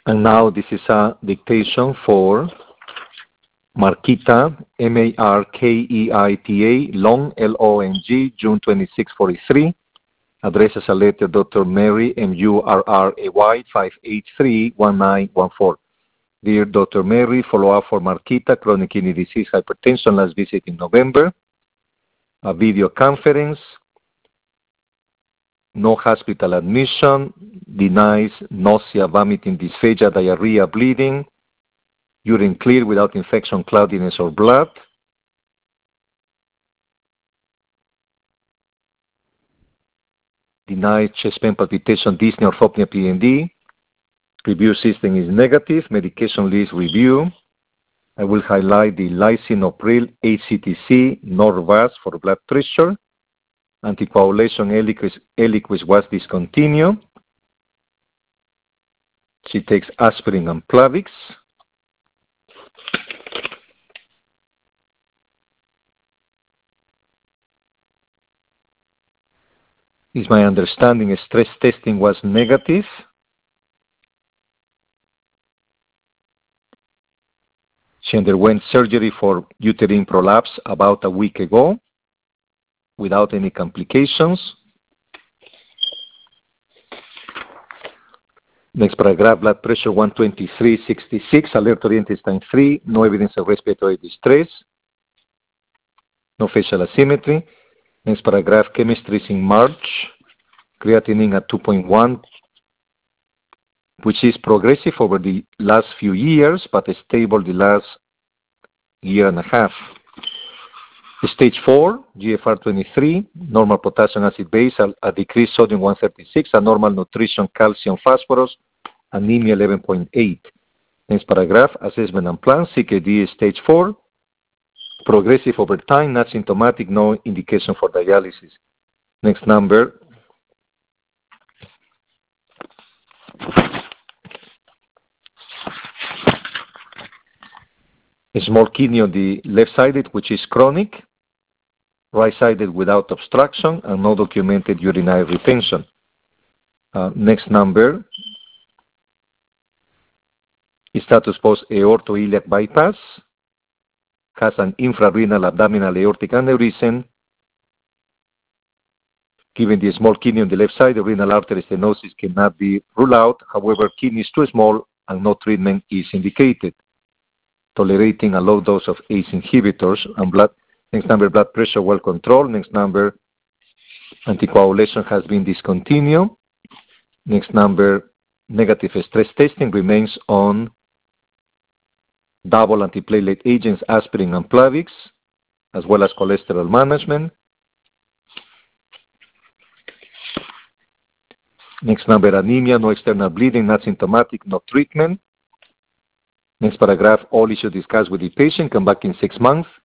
And now this is a dictation for Markeita, M-A-R-K-E-I-T-A, Long, L-O-N-G, June 26, 43. Address as a letter, Dr. Mary, M-U-R-R-A-Y, 583-1914. Dear Dr. Mary, follow-up for Markeita, chronic kidney disease, hypertension, last visit in November. A video conference. No hospital admission. Denies nausea, vomiting, dysphagia, diarrhea, bleeding. Urine clear without infection, cloudiness, or blood. Denied chest pain, palpitation, dyspnea, orthopnea, PND. Review system is negative. Medication list review. I will highlight the lisinopril, HCTC, Norvasc for blood pressure. Anticoagulation, Eliquis was discontinued. She takes aspirin and Plavix. Is my understanding stress testing was negative. She underwent surgery for uterine prolapse about a week ago without any complications. Next paragraph, blood pressure 123/66, alert-oriented time 3, no evidence of respiratory distress, no facial asymmetry. Next paragraph, chemistry is in March, creatinine at 2.1, which is progressive over the last few years, but stable the last year and a half. Stage 4, GFR 23, normal potassium acid base, a decreased sodium 136, a normal nutrition, calcium, phosphorus, anemia 11.8. Next paragraph, assessment and plan, CKD stage 4, progressive over time, not symptomatic, no indication for dialysis. Next number. A small kidney on the left-sided, which is chronic, right-sided without obstruction, and no documented urinary retention. Next number. Status post aortoiliac bypass. Has an infrarenal abdominal aortic aneurysm. Given the small kidney on the left side, the renal artery stenosis cannot be ruled out. However, kidney is too small and no treatment is indicated. Tolerating a low dose of ACE inhibitors and blood. Next number, blood pressure well controlled. Next number, anticoagulation has been discontinued. Next number, negative stress testing remains on double antiplatelet agents, aspirin and Plavix, as well as cholesterol management. Next number, anemia, no external bleeding, not symptomatic, no treatment. Next paragraph, all issues discussed with the patient, come back in 6 months.